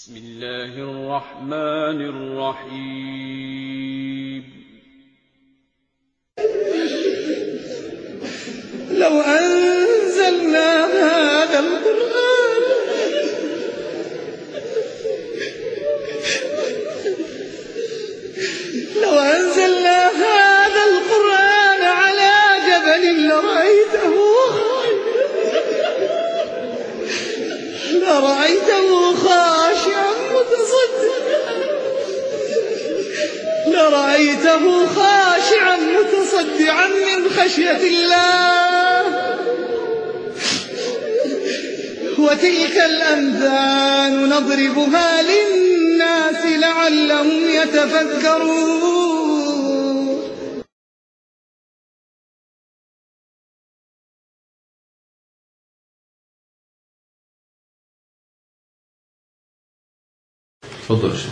بسم الله الرحمن الرحيم. لو أنزلنا هذا القرآن على جبل لرأيته خاشعا متصدعا من خشية الله. وتلك الأمثال نضربها للناس لعلهم يتفكرون. تفضل يا شيخ.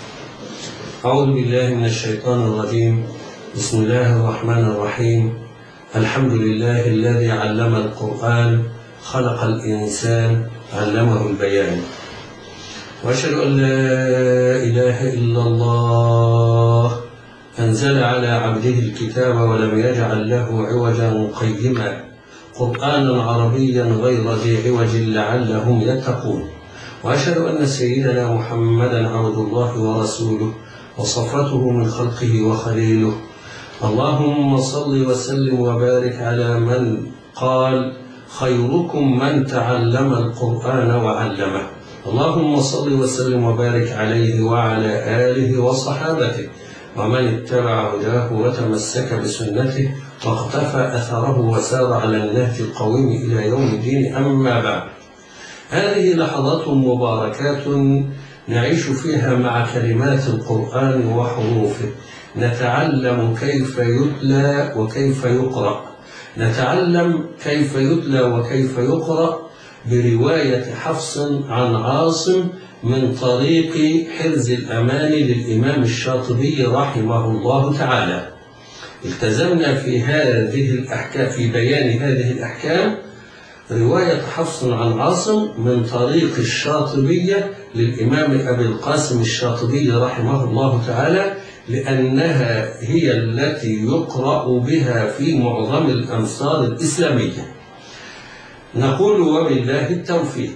أعوذ بالله من الشيطان الرجيم. بسم الله الرحمن الرحيم. الحمد لله الذي علم القرآن، خلق الإنسان، علمه البيان. وأشهد أن لا إله إلا الله، أنزل على عبده الكتاب ولم يجعل له عوجا قيما، قرآنا عربيا غير ذي عوج لعلهم يتقون. وأشهد أن سيدنا محمدا عبد الله ورسوله وصفته من خلقه وخليله. اللهم صل وسلم وبارك على من قال: خيركم من تعلم القرآن وعلمه. اللهم صل وسلم وبارك عليه وعلى آله وصحابته ومن اتبع هداه وتمسك بسنته واقتفى أثره وسار على النهج القويم إلى يوم الدين. أما بعد، هذه لحظات مباركات نعيش فيها مع كلمات القرآن وحروفه، نتعلم كيف يتلى وكيف يقرأ، نتعلم كيف يتلى وكيف يقرأ برواية حفص عن عاصم من طريق حرز الأمان للإمام الشاطبي رحمه الله تعالى. التزمنا في بيان هذه الأحكام رواية حفص عن عاصم من طريق الشاطبية للإمام أبي القاسم الشاطبي رحمه الله تعالى، لأنها هي التي يقرأ بها في معظم الأمصار الإسلامية. نقول وبالله التوفيق.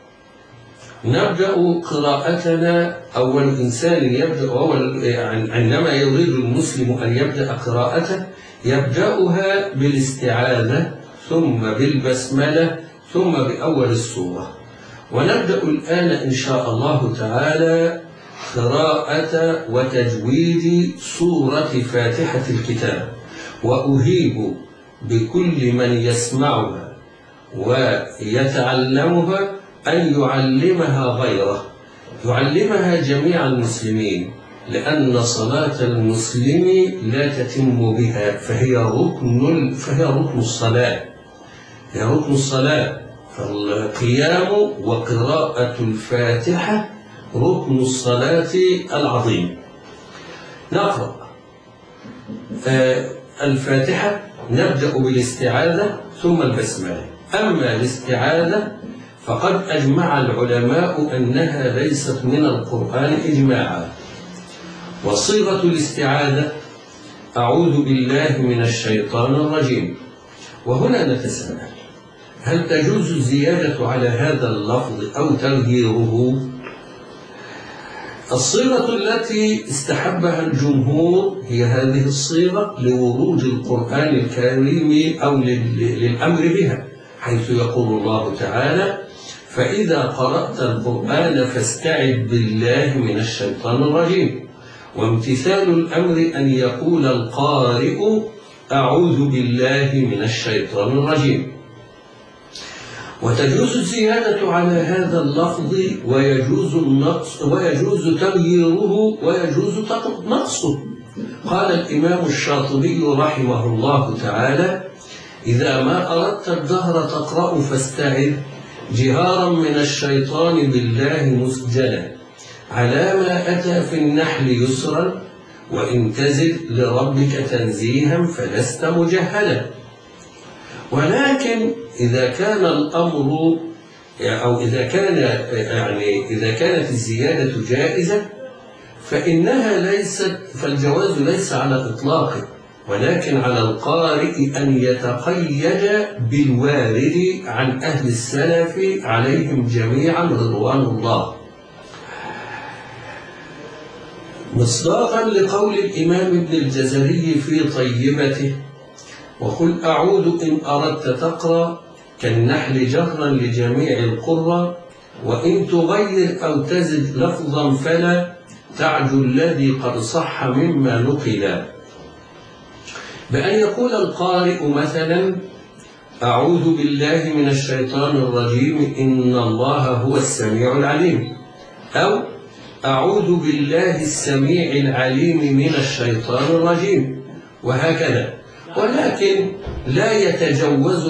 نبدأ قراءتنا. أول إنسان يبدأ عندما يريد المسلم أن يبدأ قراءته يبدأها بالاستعاذة، ثم بالبسملة، ثم بأول السورة. ونبدأ الآن إن شاء الله تعالى قراءة وتجويد سورة فاتحة الكتاب. وأهيب بكل من يسمعها ويتعلمها أن يعلمها غيره، يعلمها جميع المسلمين، لأن صلاة المسلم لا تتم بها، فهي ركن الصلاة، هي ركن الصلاة. فالقيام وقراءة الفاتحة ركن الصلاة العظيم. نقرأ الفاتحة، نبدأ بالاستعاذة ثم البسملة. أما الاستعاذة فقد أجمع العلماء أنها ليست من القرآن إجماعا. وصيغة الاستعاذة: أعوذ بالله من الشيطان الرجيم. وهنا نتساءل: هل تجوز الزيادة على هذا اللفظ أو تغييره؟ الصيغة التي استحبها الجمهور هي هذه الصيغة لورود القرآن الكريم أو للأمر بها، حيث يقول الله تعالى: فإذا قرأت القرآن فاستعذ بالله من الشيطان الرجيم. وامتثال الأمر أن يقول القارئ: أعوذ بالله من الشيطان الرجيم. وتجوز الزيادة على هذا اللفظ، ويجوز النقص، ويجوز تغييره، ويجوز نقصه. قال الإمام الشاطبي رحمه الله تعالى: إذا ما أردت الدهر تقرأ فاستعذ جهارا من الشيطان بالله مسجلا، على ما أتى في النحل يسرا، وإن تزد لربك تنزيها فلست مجهلا. ولكن إذا كان الأمر أو إذا كانت الزيادة جائزة فالجواز ليس على إطلاقه، ولكن على القارئ أن يتقيد بالوارد عن أهل السلف عليهم جميعا رضوان الله، مصداقا لقول الإمام ابن الجزري في طيبته: وقل أعود إن أردت تقرأ كالنحل جهرا لجميع القرى، وإن تغير أو تزد لفظا فلا تعد الذي قد صح مما نقل. بأن يقول القارئ مثلا: أعوذ بالله من الشيطان الرجيم إن الله هو السميع العليم، أو أعوذ بالله السميع العليم من الشيطان الرجيم، وهكذا. ولكن لا يتجوز،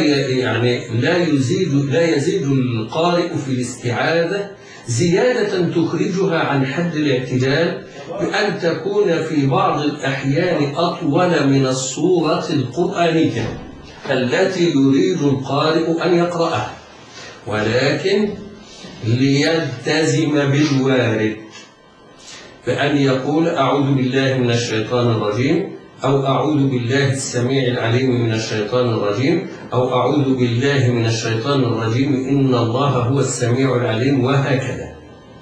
لا يزيد القارئ في الاستعاذة زيادة تخرجها عن حد الاعتدال، بأن تكون في بعض الأحيان أطول من الصورة القرآنية التي يريد القارئ أن يقرأها، ولكن ليلتزم بالوارد، بأن يقول: أعوذ بالله من الشيطان الرجيم، أو أعوذ بالله السميع العليم من الشيطان الرجيم، أو أعوذ بالله من الشيطان الرجيم إن الله هو السميع العليم، وهكذا.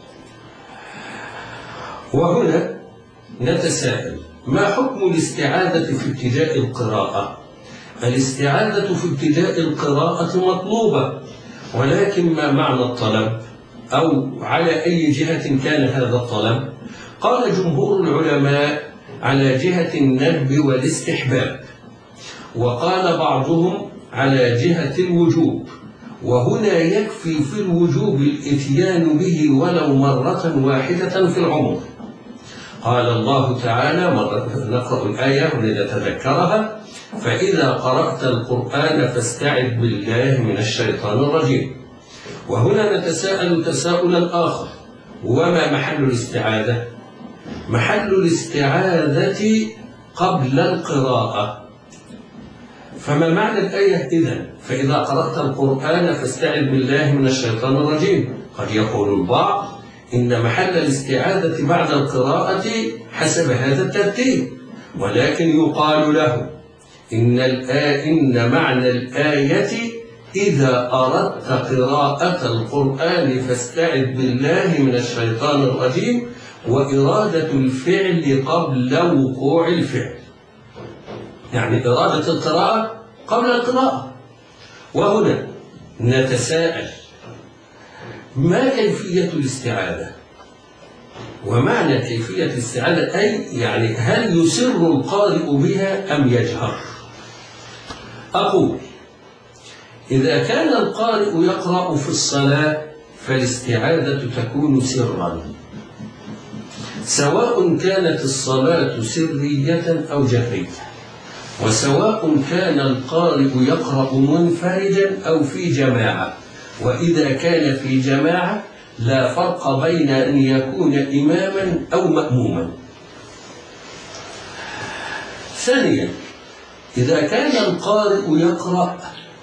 وهنا نتساءل: ما حكم الاستعاذة في ابتداء القراءة؟ الاستعاذة في ابتداء القراءة مطلوبة، ولكن ما معنى الطلب؟ أو على أي جهة كان هذا الطلب؟ قال جمهور العلماء: على جهة الندب والاستحباب، وقال بعضهم على جهة الوجوب، وهنا يكفي في الوجوب الإتيان به ولو مرة واحدة في العمر. قال الله تعالى، نقرأ الآية ونتذكرها: فإذا قرأت القرآن فاستعذ بالله من الشيطان الرجيم. وهنا نتساءل تساؤلا آخر: وما محل الاستعاذة؟ محل الاستعاذة قبل القراءة. فما معنى الآية إذن؟ فإذا قرأت القرآن فاستعذ بالله من الشيطان الرجيم. قد يقول البعض إن محل الاستعاذة بعد القراءة حسب هذا الترتيب، ولكن يقال له إن معنى الآية إذا أردت قراءة القرآن فاستعذ بالله من الشيطان الرجيم، وإرادة الفعل قبل وقوع الفعل، يعني إرادة القراءة قبل القراءة. وهنا نتساءل: ما كيفية الاستعاذة؟ ومعنى كيفية الاستعاذة يعني هل يسر القارئ بها أم يجهر؟ أقول: إذا كان القارئ يقرأ في الصلاة فالاستعاذة تكون سرا، سواء كانت الصلاة سرية أو جهرية، وسواء كان القارئ يقرأ منفردا أو في جماعة. وإذا كان في جماعة لا فرق بين أن يكون إماما أو مأموما. ثانيا، إذا كان القارئ يقرأ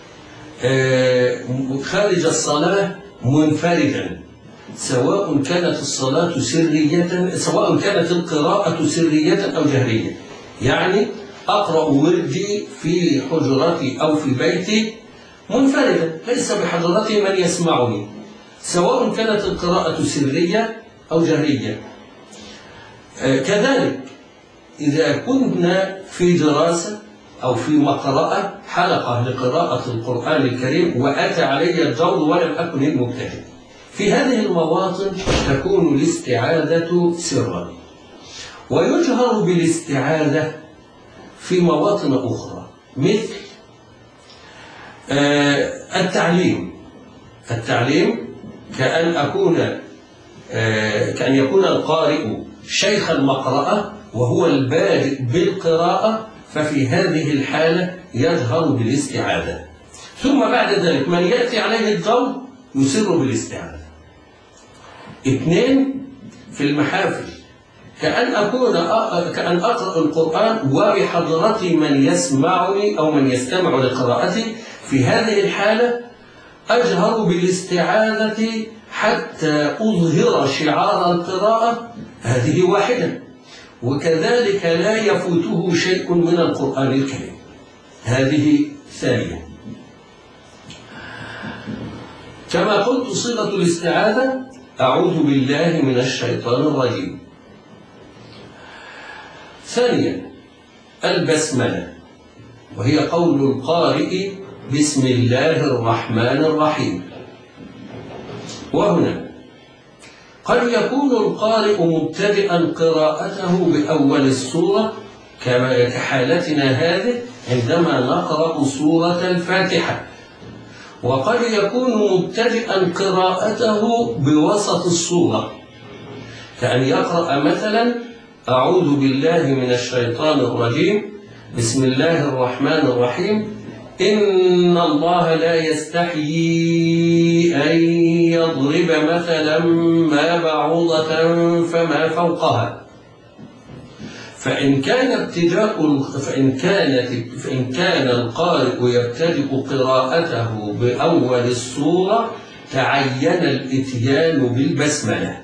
خارج الصلاة منفردا، سواء كانت الصلاة سرية، سواء كانت القراءة سرية أو جهرية، يعني أقرأ وردي في حجرتي أو في بيتي منفردا ليس بحضرتي من يسمعني، سواء كانت القراءة سرية أو جهرية. كذلك إذا كنا في دراسة أو في مقرأة حلقة لقراءة القرآن الكريم وأتى علي الدور ولم أكن المبتدئ، في هذه المواطن تكون الاستعاذة سرا. ويجهر بالاستعاذة في مواطن أخرى، مثل التعليم كأن يكون القارئ شيخ المقرأة وهو البادئ بالقراءة، ففي هذه الحالة يجهر بالاستعاذة. ثم بعد ذلك من يأتي عليه الدور يسر بالاستعاذة. 2 في المحافل، كأن أقرأ القرآن وبحضرتي من يسمعني أو من يستمع لقراءتي، في هذه الحالة أجهر بالاستعاذة حتى أظهر شعار القراءة، هذه واحدة. وكذلك لا يفوته شيء من القرآن الكريم، هذه ثانية. كما قلت صيغة الاستعاذة أعوذ بالله من الشيطان الرجيم. ثانيا البسملة، وهي قول القارئ بسم الله الرحمن الرحيم. وهنا قد يكون القارئ مبتدئا قراءته بأول السورة كحالتنا هذه عندما نقرأ سورة الفاتحة، وقد يكون مبتدئا قراءته بوسط السورة، كأن يقرأ مثلا أعوذ بالله من الشيطان الرجيم بسم الله الرحمن الرحيم إن الله لا يستحيي أن يضرب مثلا ما بعوضة فما فوقها. فإن كان القارئ يبتدئ قراءته بأول السورة تعين الإتيان بالبسملة.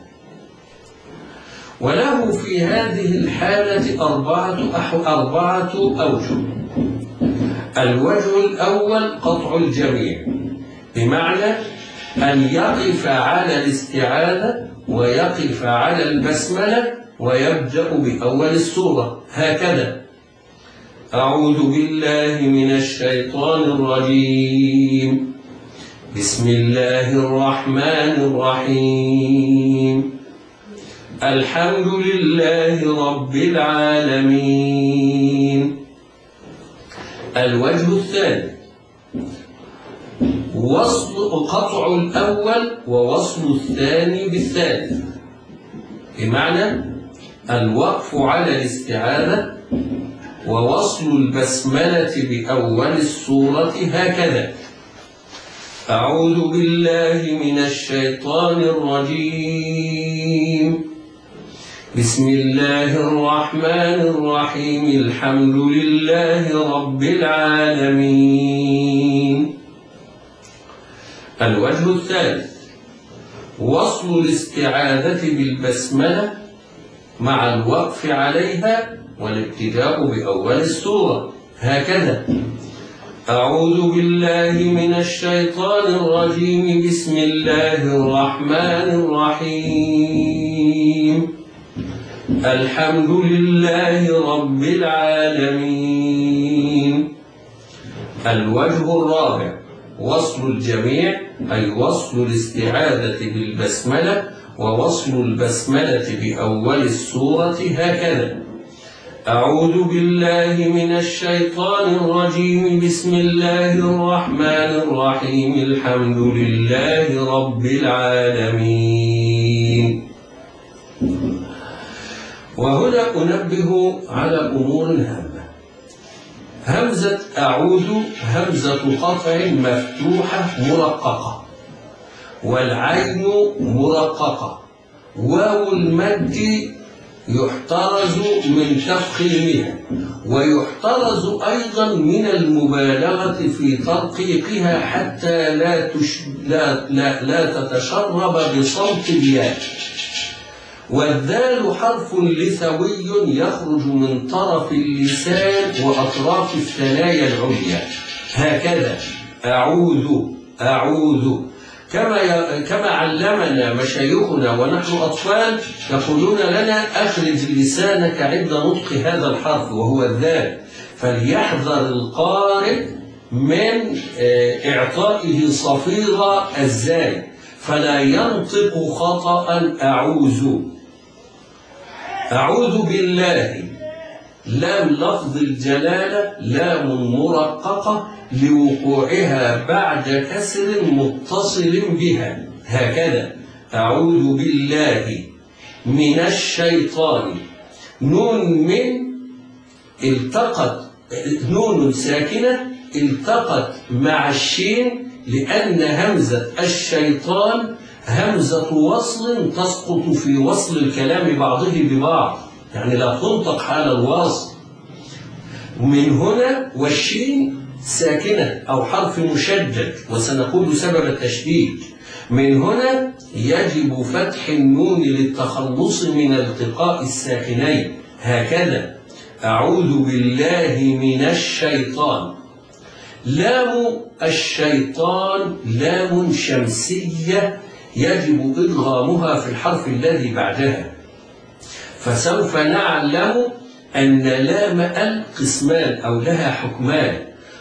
وله في هذه الحالة أربعة أوجه. الوجه الأول قطع الجميع، بمعنى أن يقف على الاستعاذة ويقف على البسملة ويبدأ بأول السورة هكذا: أعوذ بالله من الشيطان الرجيم بسم الله الرحمن الرحيم الحمد لله رب العالمين. الوجه الثاني قطع الأول ووصل الثاني بالثالث، بمعنى الوقف على الاستعاذة ووصل البسملة بأول السورة هكذا: أعوذ بالله من الشيطان الرجيم بسم الله الرحمن الرحيم الحمد لله رب العالمين. الوجه الثالث وصل الاستعاذة بالبسملة مع الوقف عليها والابتداء بأول السورة هكذا: أعوذ بالله من الشيطان الرجيم بسم الله الرحمن الرحيم الحمد لله رب العالمين. الوجه الرابع وصل الجميع، أي وصل الاستعاذة بالبسملة ووصل البسملة بأول السورة هكذا: أعوذ بالله من الشيطان الرجيم بسم الله الرحمن الرحيم الحمد لله رب العالمين. وهنا أنبه على أمور هامة. همزة أعوذ همزة قطع مفتوحة مرققة، والعين مرققة، واو المد يحترز من تفخيمها، ويحترز أيضا من المبالغة في ترقيقها حتى لا تتشرب بصوت الياء. والذال حرف لثوي يخرج من طرف اللسان وأطراف الثنايا العليا هكذا: أعوذ أعوذ. كما علمنا مشايخنا ونحن أطفال يقولون لنا أخرج لسانك عند نطق هذا الحرف وهو الذال، فليحذر القارئ من إعطائه صفير الزاي فلا ينطق خطأ أعوذ. أعوذ بالله، لام لفظ الجلالة لام مرققة لوقوعها بعد كسر متصل بها هكذا: أعوذ بالله من الشيطان. نون ساكنة التقت مع الشين، لأن همزة الشيطان همزة وصل تسقط في وصل الكلام بعضه ببعض، يعني لا تنطق حال الوصل. من هنا والشين ساكنة أو حرف مشدد، وسنقول سبب التشديد. من هنا يجب فتح النون للتخلص من التقاء الساكنين، هكذا: أعوذ بالله من الشيطان. لام الشيطان لام شمسية يجب إدغامها في الحرف الذي بعدها، فسوف نعلم أن لام قسمان أو لها حكمان.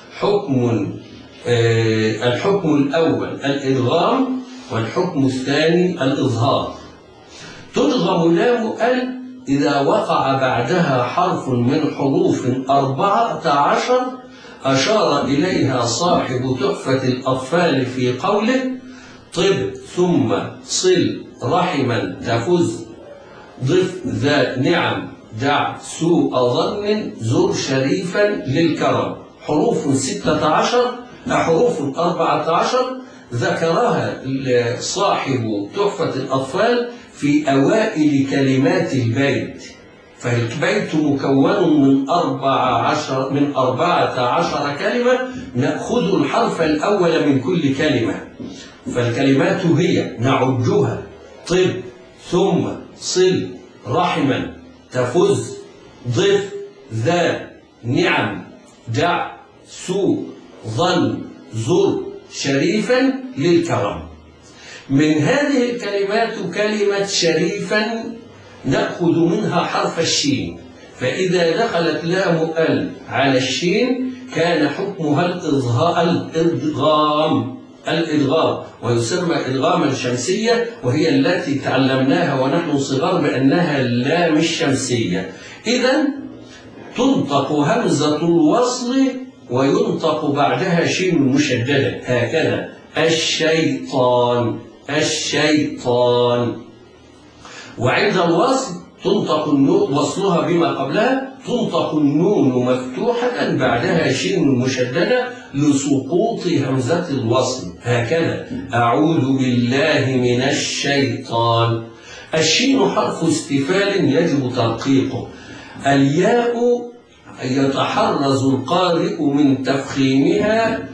الحكم الأول الإدغام، والحكم الثاني الإظهار. تدغم لام إذا وقع بعدها حرف من حروف 14 أشار إليها صاحب تحفة الأطفال في قوله: طب ثم صل رحما تفز ضف ذا نعم دع سوء ظن زر شريفا للكرم. حروف 16 حروف 14 ذكرها صاحب تحفة الأطفال في أوائل كلمات البيت، فالبيت مكون من 14 كلمة، نأخذ الحرف الأول من كل كلمة. فالكلمات هي نعدها: طب ثم صل رحما تفز ضف ذا نعم دع سوء ظن زر شريفا للكرم. من هذه الكلمات كلمة شريفا نأخذ منها حرف الشين، فإذا دخلت لام على الشين كان حكمها الإدغام، ويسمى إدغاما شمسية، وهي التي تعلمناها ونحن صغار بأنها اللام الشمسية. إذن تنطق همزة الوصل وينطق بعدها شين مشددة، هكذا: الشيطان الشيطان. وعند الوصل تنطق النون وصلها بما قبلها، تنطق النون مفتوحة بعدها شين مشددة لسقوط همزة الوصل، هكذا: أعوذ بالله من الشيطان. الشين حرف استفال يجب ترقيقه. الياء يتحرز القارئ من تفخيمها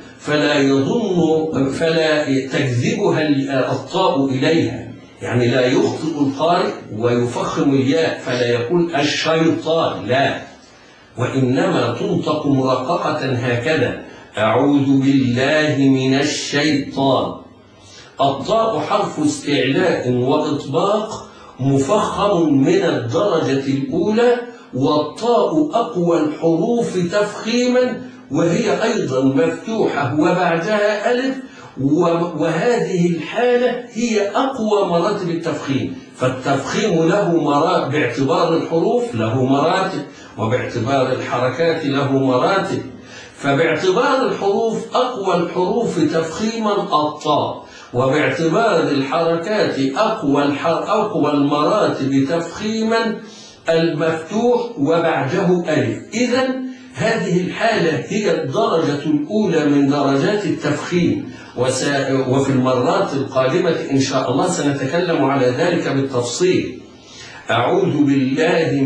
فلا تجذبها الطاء إليها، يعني لا يخطئ القارئ ويفخم الياء فلا يقول الشيطان، لا، وإنما تنطق مرققة هكذا: أعوذ بالله من الشيطان. الطاء حرف استعلاء وإطباق مفخم من الدرجة الأولى، والطاء أقوى الحروف تفخيما، وهي أيضا مفتوحة وبعدها ألف، وهذه الحالة هي أقوى مراتب التفخيم. فالتفخيم له مراتب، باعتبار الحروف له مراتب، وباعتبار الحركات له مراتب. فباعتبار الحروف أقوى الحروف تفخيما الطاء، وباعتبار الحركات أقوى المراتب تفخيما المفتوح وبعده ألف. إذن هذه الحالة هي الدرجة الأولى من درجات التفخيم، وفي المرات القادمة إن شاء الله سنتكلم على ذلك بالتفصيل. أعوذ بالله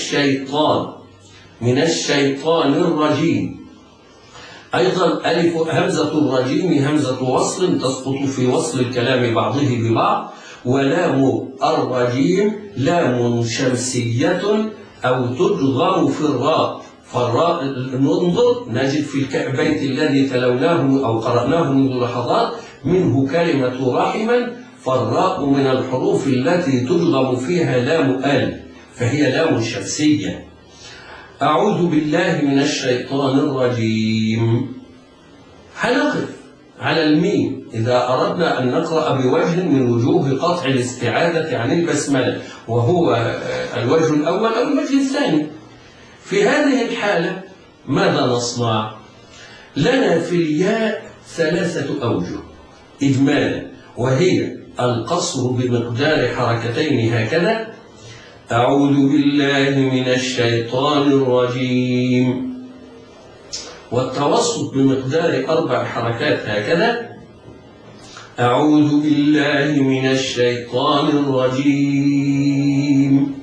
من الشيطان الرجيم. أيضا ألف همزة الرجيم همزة وصل تسقط في وصل الكلام بعضه ببعض. ولام الرجيم لام شمسية أو تدغم في الراء، فالراء ننظر نجد في البيت الذي تلوناه أو قرأناه منذ لحظات منه كلمة رحما، فالراء من الحروف التي تدغم فيها لام فهي لام شمسية. أعوذ بالله من الشيطان الرجيم. هنقف على الميم إذا أردنا أن نقرأ بوجه من وجوه قطع الاستعاذة عن البسملة، وهو الوجه الأول أو الوجه الثاني. في هذه الحالة ماذا نصنع؟ لنا في الياء 3 أوجه إجمالا، وهي القصر بمقدار حركتين هكذا: أعوذ بالله من الشيطان الرجيم، والتوسط بمقدار 4 حركات هكذا: أعوذ بالله من الشيطان الرجيم،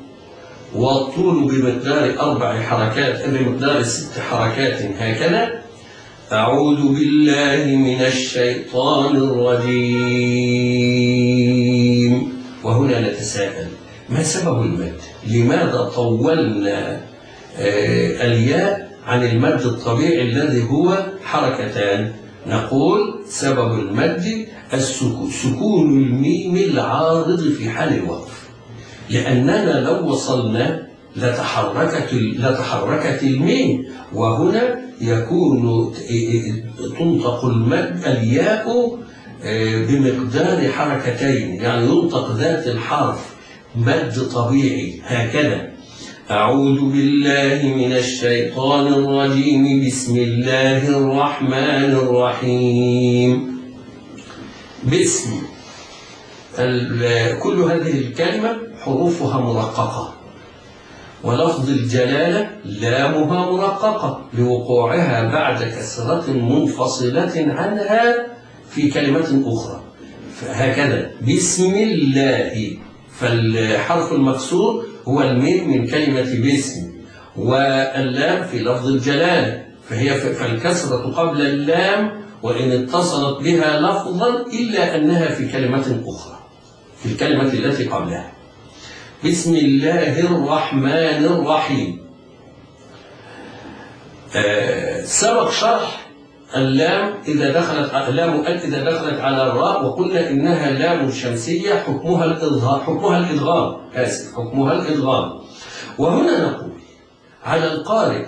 والطول بمقدار 4 حركات بمقدار 6 حركات هكذا: أعوذ بالله من الشيطان الرجيم. وهنا نتساءل: ما سبب المد؟ لماذا طولنا الياء عن المد الطبيعي الذي هو حركتان؟ نقول سبب المد سكون الميم العارض في حال الوقف، لأننا لو وصلنا لتحركت الميم، وهنا يكون تنطق المد الياء بمقدار حركتين، يعني ينطق ذات الحرف مد طبيعي هكذا. أعوذ بالله من الشيطان الرجيم. بسم الله الرحمن الرحيم. بسم، كل هذه الكلمة حروفها مرققة، ولفظ الجلالة لامها مرققة لوقوعها بعد كسرة منفصلة عنها في كلمة أخرى، فهكذا بسم الله، فالحرف المكسور هو الميم من كلمة باسم، واللام في لفظ الجلالة، فالكسرة قبل اللام وإن اتصلت بها لفظا إلا أنها في كلمة أخرى، في الكلمة التي قبلها. بسم الله الرحمن الرحيم. سبق شرح اللام إذا دخلت على الراء، وقلنا إنها لام شمسية حكمها الإدغام. وهنا نقول على القارئ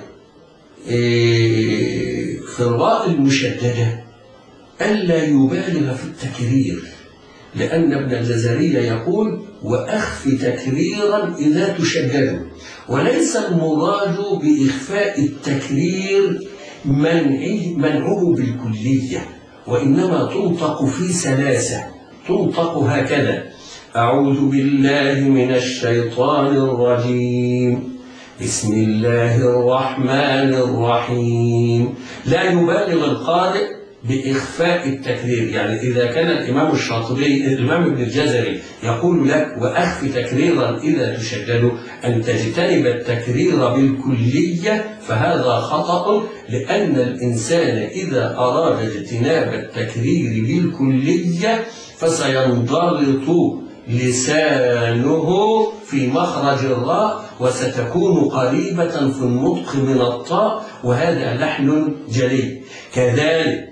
في الراء المشددة ألا يبالغ في التكرير، لأن ابن الجزري يقول: وأخف تكريرا إذا تشدد. وليس المراد بإخفاء التكرير منعه بالكلية، وإنما تنطق في سلاسة، تنطق هكذا: أعوذ بالله من الشيطان الرجيم، بسم الله الرحمن الرحيم. لا يبالغ القارئ بإخفاء التكرير، يعني إذا كان الإمام الشاطبي الإمام ابن الجزري يقول لك وأخف تكريرا إذا تشدد، أن تجتنب التكرير بالكلية، فهذا خطأ، لأن الإنسان إذا أراد اجتناب التكرير بالكلية فسينضغط لسانه في مخرج الراء، وستكون قريبة في النطق من الطاء، وهذا لحن جلي. كذلك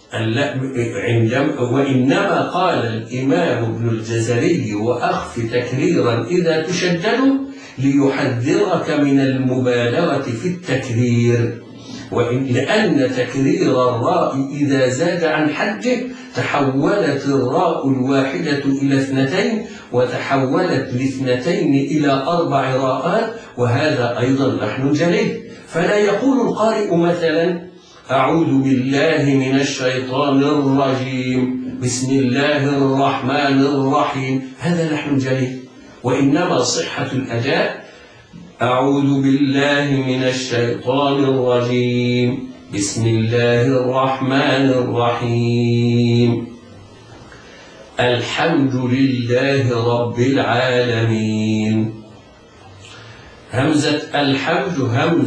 وإنما قال الإمام ابن الجزري وأخف تكريرا إذا تشدد ليحذرك من المبالغة في التكرير، لأن تكرير الراء إذا زاد عن حده تحولت الراء الواحدة إلى 2، وتحولت ل2 إلى 4 راءات، وهذا أيضا لحن جلي. فلا يقول القارئ مثلا: أعوذ بالله من الشيطان الرجيم، بسم الله الرحمن الرحيم، هذا لحن جلي. وإنما صحة الأداء: أعوذ بالله من الشيطان الرجيم، بسم الله الرحمن الرحيم، الحمد لله رب العالمين. همزة الحمد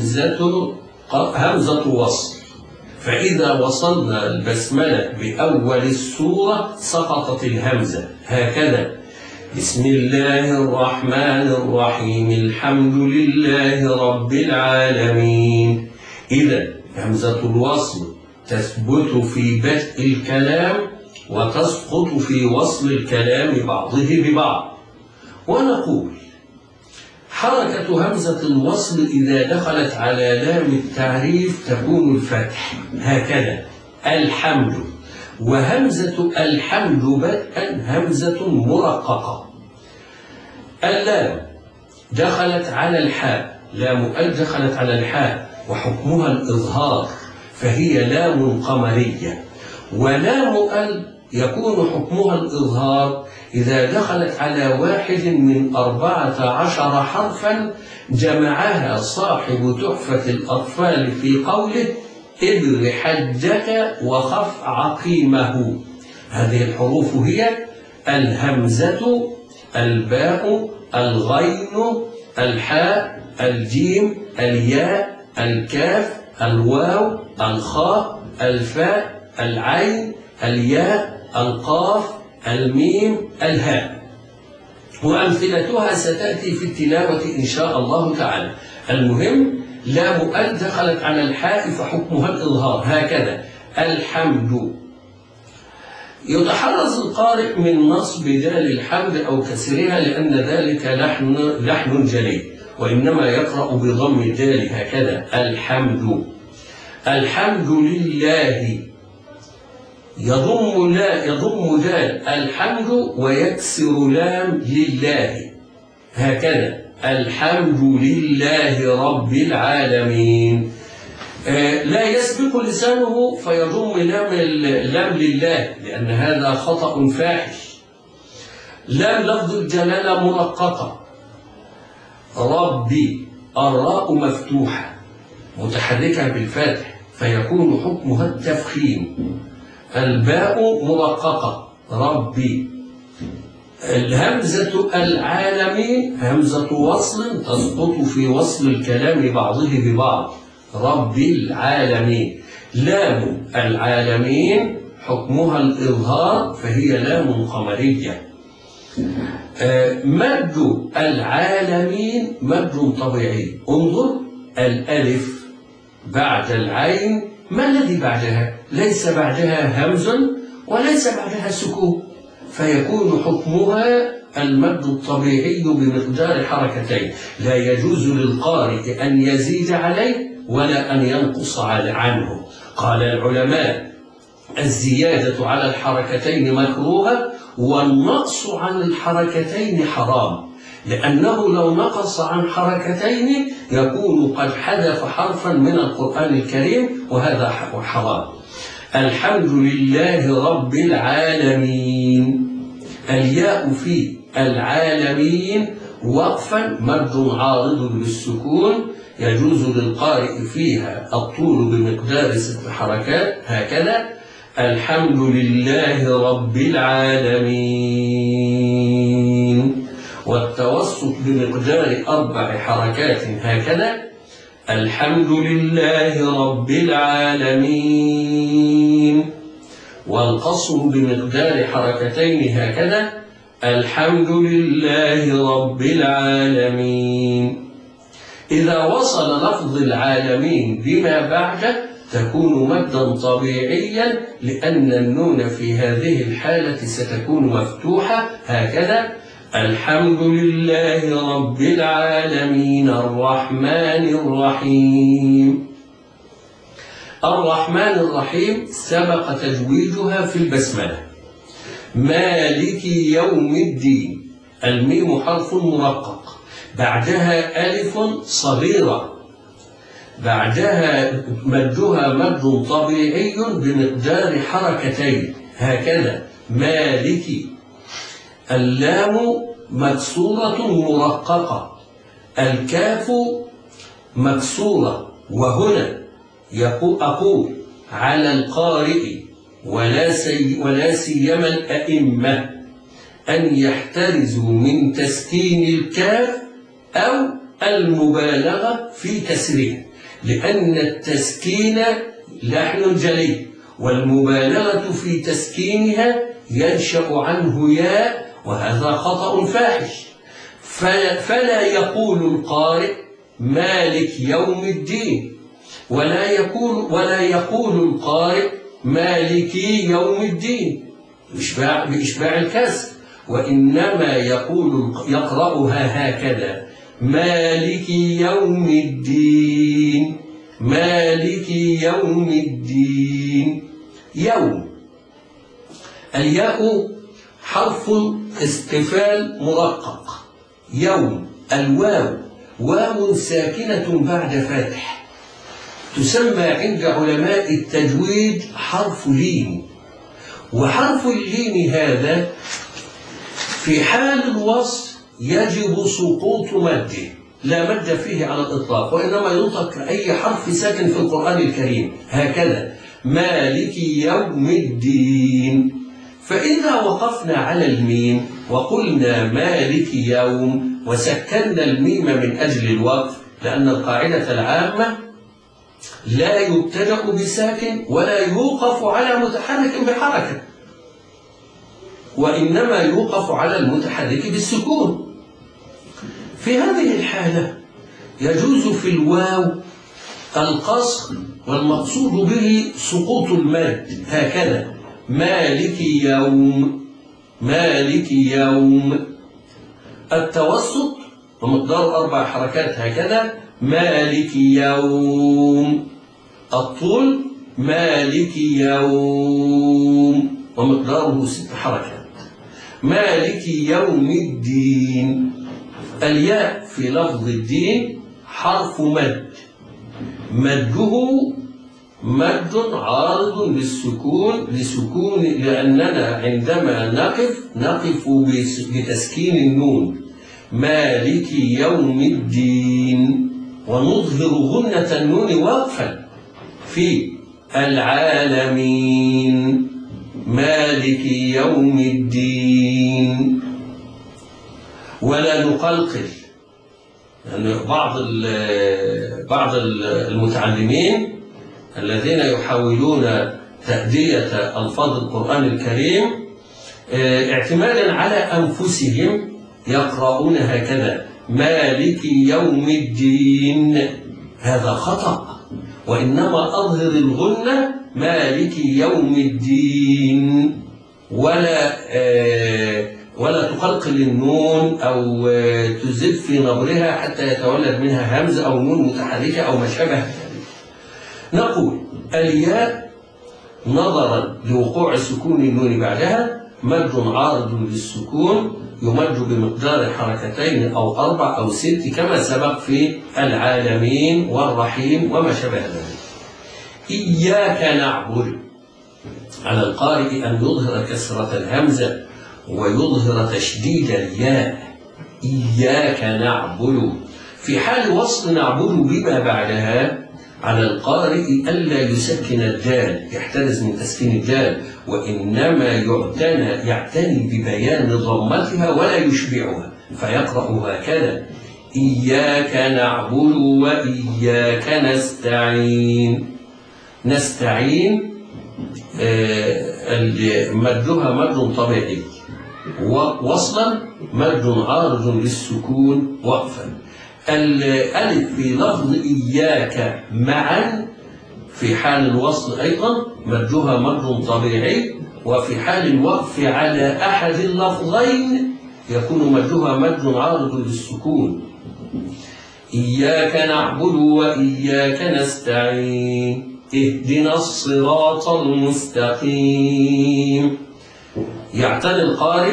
همزة وصل، فإذا وصلنا البسملة بأول السورة سقطت الهمزة هكذا: بسم الله الرحمن الرحيم، الحمد لله رب العالمين. إذا همزة الوصل تثبت في بدء الكلام وتسقط في وصل الكلام بعضه ببعض. ونقول: حركة همزة الوصل إذا دخلت على لام التعريف تكون الفتح هكذا: الحمد. وهمزة الحمد بدءا همزة مرققة. اللام دخلت على الحاء، لام دخلت على الحاء وحكمها الإظهار، فهي لام قمرية. ولام يكون حكمها الإظهار إذا دخلت على واحد من 14 حرفا جمعها صاحب تحفة الأطفال في قوله: ابر حجك وخف عقيمه. هذه الحروف هي الهمزة، الباء، الغين، الحاء، الجيم، الياء، الكاف، الواو، الخاء، الفاء، العين، الياء، القاف، الميم، الهاء، وأمثلتها ستأتي في التلاوة إن شاء الله تعالى. المهم لام ال دخلت على الحاء فحكمها الإظهار، هكذا الحمد. يتحرز القارئ من نصب دال الحمد أو كسرها لأن ذلك لحن جلي، وإنما يقرأ بضم الدال هكذا الحمد. الحمد لله، يضم دال الحمد ويكسر لام لله، هكذا الحمد لله رب العالمين. لا يسبق لسانه فيضم لام لله لأن هذا خطأ فاحش. لام لفظ الجلالة مرققة. ربي، الراء مفتوحة متحركة بالفتح فيكون حكمها التفخيم. الباء مرققة ربي. الهمزة العالمين همزة وصل تسقط في وصل الكلام بعضه ببعض، رب العالمين. لام العالمين حكمها الإظهار فهي لام قمرية. مد العالمين مد طبيعي. انظر الألف بعد العين، ما الذي بعدها؟ ليس بعدها همز وليس بعدها سكون، فيكون حكمها المد الطبيعي بمقدار حركتين، لا يجوز للقارئ أن يزيد عليه ولا أن ينقص عنه. قال العلماء الزيادة على الحركتين مكروهة والنقص عن الحركتين حرام، لأنه لو نقص عن حركتين يكون قد حذف حرفا من القرآن الكريم وهذا حرام. الحمد لله رب العالمين. الياء في العالمين وقفا مد عارض للسكون، يجوز للقارئ فيها الطول بمقدار 6 حركات، هكذا الحمد لله رب العالمين، والتوسط بمقدار 4 حركات، هكذا الحمد لله رب العالمين، والقصر بمقدار حركتين، هكذا الحمد لله رب العالمين. إذا وصل لفظ العالمين بما بعده تكون مدا طبيعيا لأن النون في هذه الحالة ستكون مفتوحة، هكذا الحمد لله رب العالمين الرحمن الرحيم. الرحمن الرحيم سبق تجويدها في البسملة. مالك يوم الدين، الميم حرف مرقق، بعدها ألف صغيرة، بعدها مدها مد طبيعي بمقدار حركتين، هكذا مالك. اللام مكسورة مرققة، الكاف مكسورة، وهنا أقول على القارئ ولا سيما الأئمة أن يحترزوا من تسكين الكاف أو المبالغة في كسرها، لأن التسكين لحن جلي والمبالغة في تسكينها ينشأ عنه ياء، وهذا خطأ فاحش. فلا يقول القارئ مالك يوم الدين، ولا يقول القارئ مالكي يوم الدين بإشباع الكسر، وإنما يقرأها هكذا مالك يوم الدين، مالك يوم الدين. يوم. الياء حرف استفال مرقق. يوم. الواو واو ساكنة بعد فتح، تسمى عند علماء التجويد حرف لين، وحرف اللين هذا في حال الوصل يجب سقوط مده، لا مد فيه على الإطلاق، وإنما ينطق أي حرف ساكن في القرآن الكريم، هكذا مالك يوم الدين. فإذا وقفنا على الميم وقلنا مالك يوم وسكننا الميم من أجل الوقف، لأن القاعدة العامة لا يبتدأ بساكن ولا يوقف على متحرك بحركة، وإنما يوقف على المتحرك بالسكون. في هذه الحالة يجوز في الواو القصر، والمقصود به سقوط المد، هكذا مالك يوم، مالك يوم. التوسط ومقدار 4 حركات هكذا مالك يوم. الطول مالك يوم ومقداره 6 حركات. مالك يوم الدين. الياء في لفظ الدين حرف مد، مده مد عارض لسكون لأننا عندما نقف بتسكين النون مالك يوم الدين، ونظهر غنة النون وقفا في العالمين مالك يوم الدين. ولا نقلقل، يعني بعض المتعلمين الذين يحاولون تأدية ألفاظ القرآن الكريم اعتمادا على أنفسهم يقرؤون هكذا مالك يوم الدين، هذا خطأ، وإنما أظهر الغنة مالك يوم الدين، ولا تقلقل النون أو تزد في نبرها حتى يتولد منها همزة أو نون متحركة أو ما شابه ذلك. نقول الياء نظرا لوقوع سكون النون بعدها مد عارض للسكون، يمد بمقدار 2 أو 4 أو 6 كما سبق في العالمين والرحيم وما شابه ذلك. إياك نعبد، على القارئ أن يظهر كسرة الهمزة ويظهر تشديد الياء. إياك نعبد. في حال وصل نعبد بما بعدها على القارئ ألا يسكن الدال، يحترز من تسكين الدال، وإنما يعتني ببيان ضمتها ولا يشبعها، فيقرأ هكذا إياك نعبد وإياك نستعين. نستعين مدها مد طبيعي، وصلا مد عارض للسكون وقفا. الألف في لفظ إياك معا في حال الوصل أيضا مدها مد طبيعي، وفي حال الوقف على أحد اللفظين يكون مدها مد عارض للسكون. إياك نعبد وإياك نستعين اهدنا الصراط المستقيم. يعتني القارئ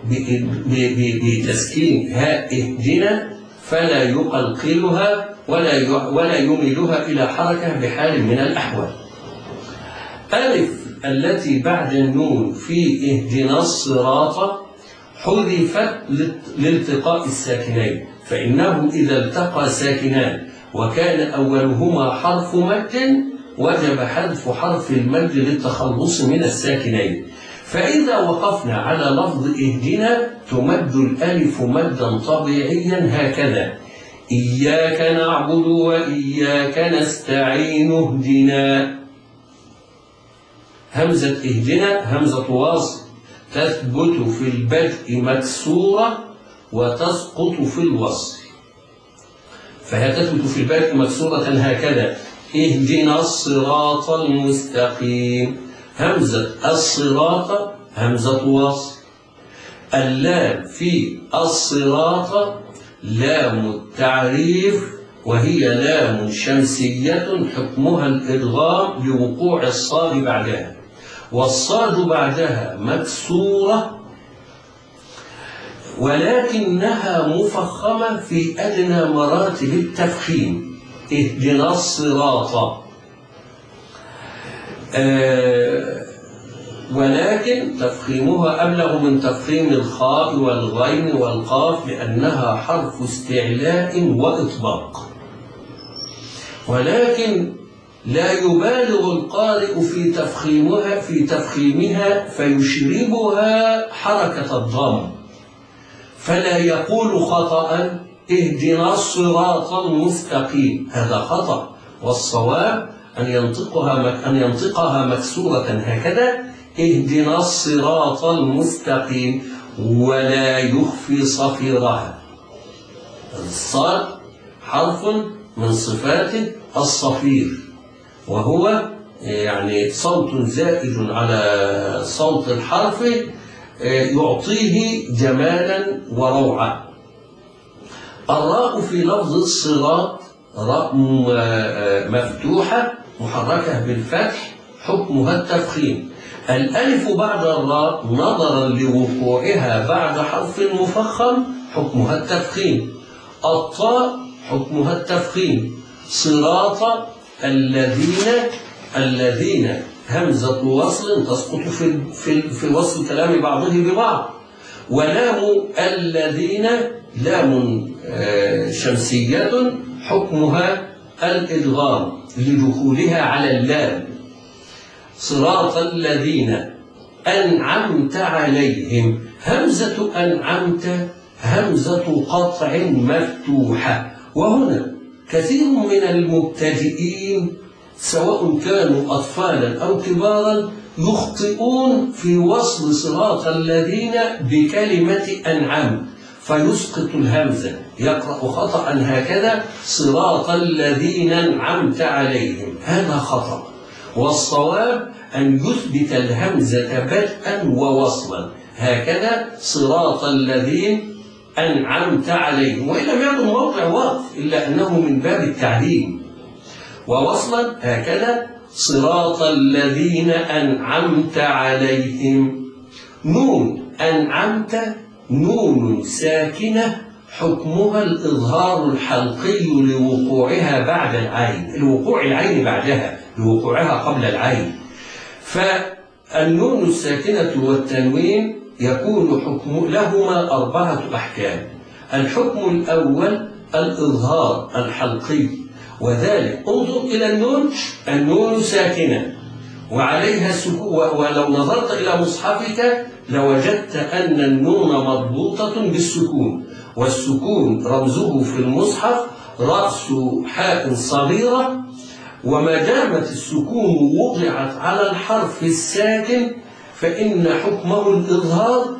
بتسكين هاء اهدنا فلا يقلقلها ولا يميلها إلى حركة بحال من الأحوال. ألف التي بعد النون في اهدنا الصراط حذفت لالتقاء الساكنين، فإنه إذا التقى ساكنان وكان أولهما حرف مد وجب حذف حرف المد للتخلص من الساكنين. فإذا وقفنا على لفظ اهدنا تمد الألف مدا طبيعيا هكذا إياك نعبد وإياك نستعين اهدنا. همزة اهدنا همزة واصل تثبت في البدء مكسورة وتسقط في الوصل، فهي تثبت في البدء مكسورة هكذا اهدنا الصراط المستقيم. همزة الصراط همزة وصل. اللام في الصراط لام التعريف، وهي لام شمسية حكمها الإدغام لوقوع الصاد بعدها، والصاد بعدها مكسورة ولكنها مفخمة في أدنى مراتب التفخيم اهدنا الصراط، ولكن تفخيمها أبلغ من تفخيم الخاء والغين والقاف لأنها حرف استعلاء وإطباق، ولكن لا يبالغ القارئ في تفخيمها فيشربها حركة الضم، فلا يقول خطأ اهدنا الصراط المستقيم، هذا خطأ، والصواب أن ينطقها مكسورة هكذا: اهدنا الصراط المستقيم، ولا يخفي صفيرها. الصاد حرف من صفات الصفير، وهو يعني صوت زائد على صوت الحرف يعطيه جمالا وروعة. الراء في لفظ الصراط راء مفتوحة محركة بالفتح، حكمها التفخيم. الألف بعد الراء نظرا لوقوعها بعد حرف مفخم حكمها التفخيم. الطاء حكمها التفخيم. صراط الذين همزة وصل تسقط في وصل كلام بعضه ببعض. ولام الذين لام شمسية حكمها الإدغام لدخولها على اللام. صراط الذين أنعمت عليهم، همزة أنعمت همزة قطع مفتوحة. وهنا كثير من المبتدئين سواء كانوا أطفالا أو كبارا يخطئون في وصل صراط الذين بكلمة أنعم، فيسقط الهمزة، يقرأ خطأ هكذا: صراط الذين أنعمت عليهم. هذا خطأ، والصواب أن يثبت الهمزة بدءا ووصلا هكذا: صراط الذين أنعمت عليهم، وإن لم يكن موضع وقف إلا أنه من باب التعليم. ووصلا هكذا: صراط الذين أنعمت عليهم. نون أنعمت نون ساكنة حكمها الإظهار الحلقي لوقوعها بعد العين، لوقوع العين بعدها، لوقوعها قبل العين. فالنون الساكنة والتنوين يكون حكم لهما 4 أحكام. الحكم الأول الإظهار الحلقي، وذلك انظر إلى النون ساكنة وعليها سكون، ولو نظرت إلى مصحفك لوجدت أن النون مربوطة بالسكون، والسكون رمزه في المصحف رأس حاء صغيرة، وما دامت السكون وضعت على الحرف الساكن فإن حكمه الإظهار.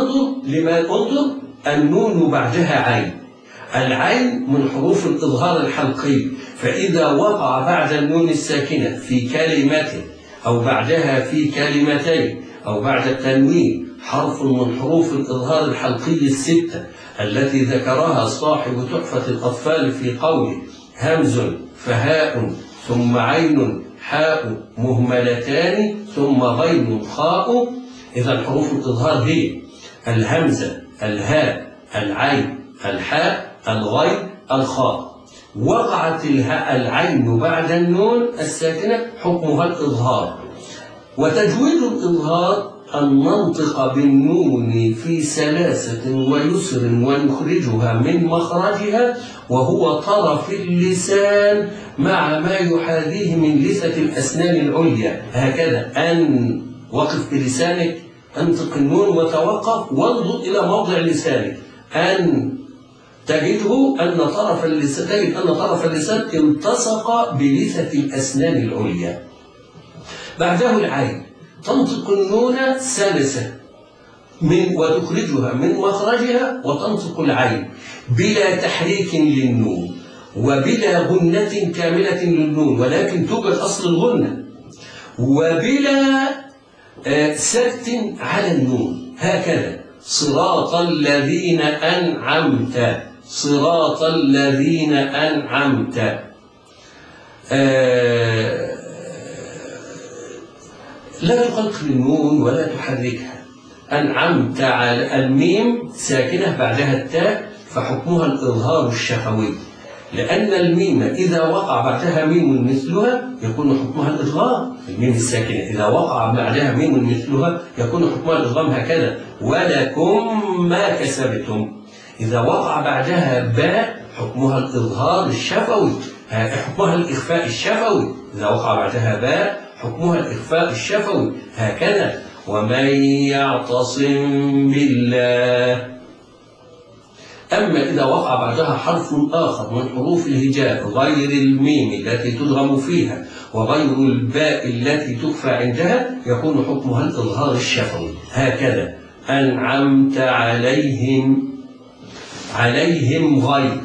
انظر النون بعدها عين، العين من حروف الإظهار الحلقي، فإذا وقع بعد النون الساكنة في كلمة أو بعدها في كلمتين أو بعد التنوين حرف من حروف الإظهار الحلقي 6 التي ذكرها صاحب تحفة الأطفال في قوله: همز فهاء ثم عين حاء مهملتان ثم غين خاء. إذا حروف الإظهار هي الهمزة، الهاء، العين، الحاء، الغين، الخاء. وقعت العين بعد النون الساكنة حكمها الإظهار. وتجويد الإظهار أن ننطق بالنون في سلاسة ويسر ونخرجها من مخرجها وهو طرف اللسان مع ما يحاذيه من لثة الأسنان العليا، هكذا أن وقف بلسانك، انطق النون وتوقف وانظر إلى موضع لسانك، أن تجده أن طرف اللسان التصق بلثة الأسنان العليا. بعده العين، تنطق النون سلسة وتخرجها من مخرجها وتنطق العين بلا تحريك للنون وبلا غنة كاملة للنون، ولكن توجد أصل الغنة، وبلا سكت على النون، هكذا: صراط الذين أنعمت، صراط الذين أنعمت. لا تقلقل النون ولا تحركها. أنعمت على الميم ساكنة بعدها التاء فحكمها الإظهار الشفوي، لأن الميم إذا وقع بعدها ميم مثلها يكون حكمها الإدغام. الميم الساكنة إذا وقع بعدها ميم مثلها يكون حكمها الإدغام، هكذا: ولكم ما كسبتم. إذا وقع بعدها باء حكمها الإظهار الشفوي، حكمها الإخفاء الشفوي. إذا وقع بعدها باء حكمها الإخفاء الشفوي، هكذا: ومن يعتصم بالله. أما إذا وقع بعدها حرف آخر من حروف الهجاء غير الميم التي تدغم فيها وغير الباء التي تخفى عندها يكون حكمها الإظهار الشفوي. هكذا أنعمت عليهم، عليهم غير،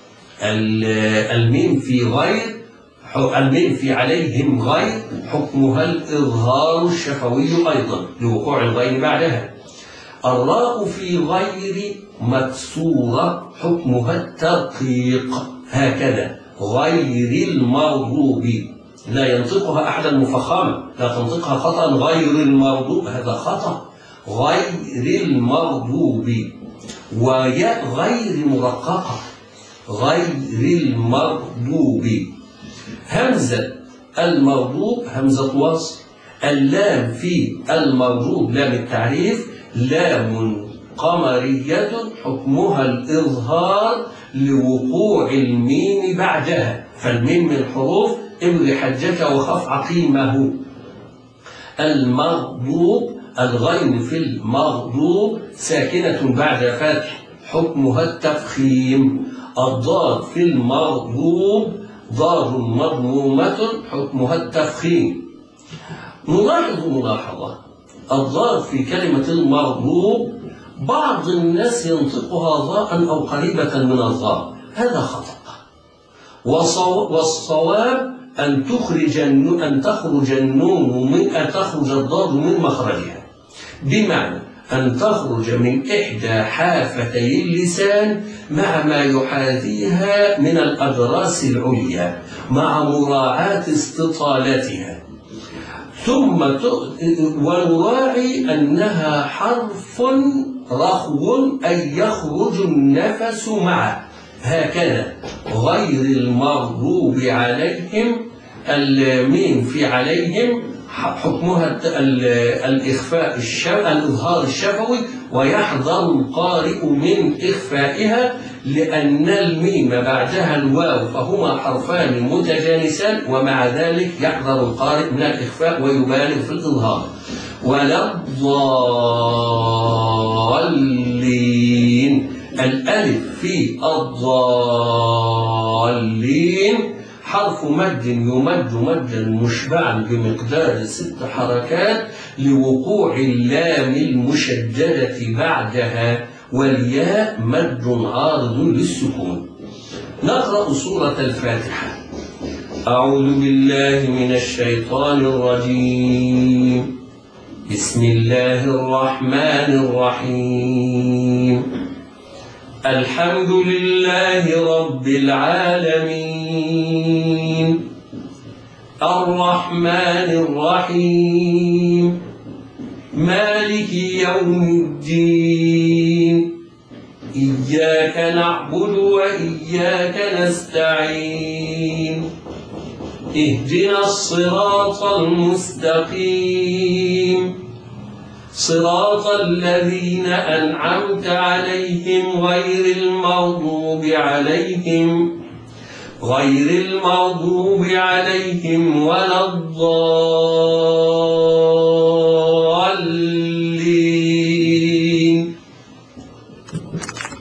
الميم في غير، الميم في عليهم غير حكمها الإظهار الشفوي أيضا لوقوع الغين بعدها. الراء في غير مكسورة حكمها الترقيق. هكذا غير المغضوب، لا ينطقها أحدا مفخما، لا تنطقها خطأ غير المغضوب، هذا خطأ، غير المغضوب. وياء غير مرققة، غير المغضوب. همزة المغضوب همزة وصل. اللام في المغضوب لام التعريف لام قمرية حكمها الإظهار لوقوع الميم بعدها، فالميم من حروف امر حجك وخف عقيمه. المغضوب الغين في المغضوب ساكنة بعد فتح حكمها التفخيم. الضاد في المغضوب ضاد مضمومة حكمها التفخيم. نلاحظ ملاحظة، الضاد في كلمة المغضوب بعض الناس ينطقها ضاء أو قريبة من الضاء، هذا خطأ. والصواب أن تخرج الضاد من مخرجها، بمعنى أن تخرج من إحدى حافتي اللسان مع ما يحاذيها من الأضراس العليا مع مراعاة استطالتها، ثم ونراعي أنها حرف رخو أي يخرج النفس معه. هكذا غير المغضوب عليهم، الميم في عليهم حكمها الإخفاء الإظهار الشفوي، ويحذر القارئ من إخفائها لأن الميم بعدها الواو فهما حرفان متجانسان، ومع ذلك يحذر القارئ من الإخفاء ويبالغ في الإظهار. ولا الضالين، الألف في الضالين حرف مد يمد مدا مشبعا بمقدار 6 حركات لوقوع اللام المشددة بعدها، والياء مد عارض للسكون. نقرأ سورة الفاتحة. أعوذ بالله من الشيطان الرجيم. بسم الله الرحمن الرحيم. الحمد لله رب العالمين الرحمن الرحيم مالك يوم الدين إياك نعبد وإياك نستعين اهدنا الصراط المستقيم صراط الذين أنعمت عليهم غير المغضوب عليهم، غير المغضوب عليهم ولا الضالين. غير المغضوب عليهم ولا الضالين.